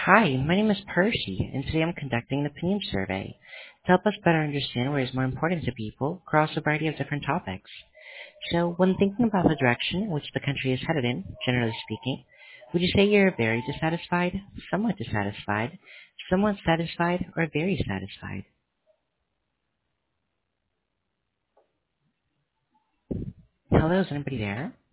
Hi, my name is Percy, and today I'm conducting an opinion survey to help us better understand what is more important to people across a variety of different topics. So, when thinking about the direction in which the country is headed in, generally speaking, would you say you're very dissatisfied, somewhat satisfied, or very satisfied? Hello, is anybody there?